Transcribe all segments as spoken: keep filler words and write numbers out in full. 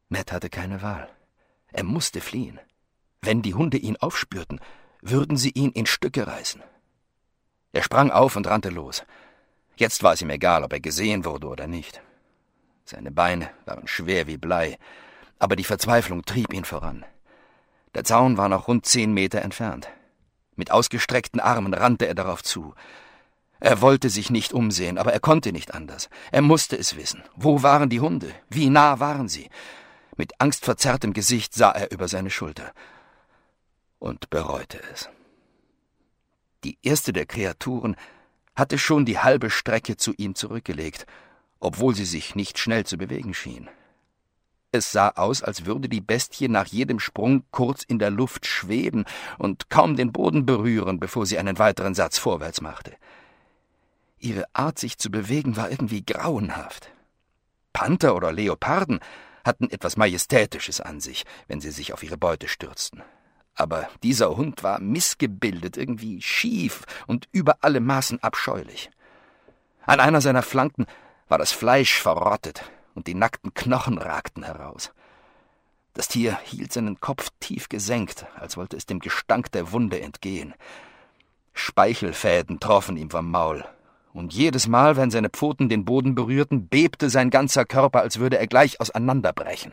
Matt hatte keine Wahl. Er musste fliehen. Wenn die Hunde ihn aufspürten, würden sie ihn in Stücke reißen. Er sprang auf und rannte los. Jetzt war es ihm egal, ob er gesehen wurde oder nicht. Seine Beine waren schwer wie Blei, aber die Verzweiflung trieb ihn voran. Der Zaun war noch rund zehn Meter entfernt. Mit ausgestreckten Armen rannte er darauf zu. Er wollte sich nicht umsehen, aber er konnte nicht anders. Er musste es wissen. Wo waren die Hunde? Wie nah waren sie? Mit angstverzerrtem Gesicht sah er über seine Schulter und bereute es. Die erste der Kreaturen hatte schon die halbe Strecke zu ihm zurückgelegt, obwohl sie sich nicht schnell zu bewegen schien. Es sah aus, als würde die Bestie nach jedem Sprung kurz in der Luft schweben und kaum den Boden berühren, bevor sie einen weiteren Satz vorwärts machte. Ihre Art, sich zu bewegen, war irgendwie grauenhaft. Panther oder Leoparden hatten etwas Majestätisches an sich, wenn sie sich auf ihre Beute stürzten. Aber dieser Hund war missgebildet, irgendwie schief und über alle Maßen abscheulich. An einer seiner Flanken war das Fleisch verrottet und die nackten Knochen ragten heraus. Das Tier hielt seinen Kopf tief gesenkt, als wollte es dem Gestank der Wunde entgehen. Speichelfäden troffen ihm vom Maul, und jedes Mal, wenn seine Pfoten den Boden berührten, bebte sein ganzer Körper, als würde er gleich auseinanderbrechen.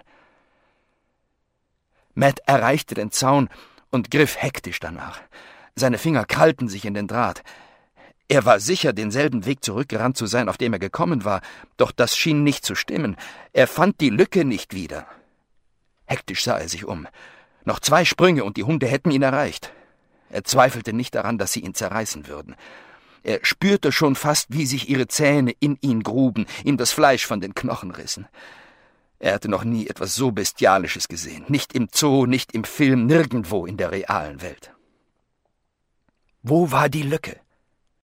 Matt erreichte den Zaun und griff hektisch danach. Seine Finger krallten sich in den Draht. Er war sicher, denselben Weg zurückgerannt zu sein, auf dem er gekommen war, doch das schien nicht zu stimmen. Er fand die Lücke nicht wieder. Hektisch sah er sich um. Noch zwei Sprünge und die Hunde hätten ihn erreicht. Er zweifelte nicht daran, dass sie ihn zerreißen würden. Er spürte schon fast, wie sich ihre Zähne in ihn gruben, ihm das Fleisch von den Knochen rissen. Er hatte noch nie etwas so Bestialisches gesehen. Nicht im Zoo, nicht im Film, nirgendwo in der realen Welt. Wo war die Lücke?